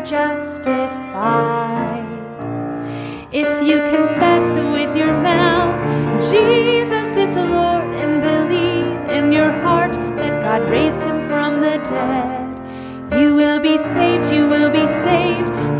justified. If you confess with your mouth Jesus is Lord and believe in your heart that God raised him from the dead, you will be saved, you will be saved.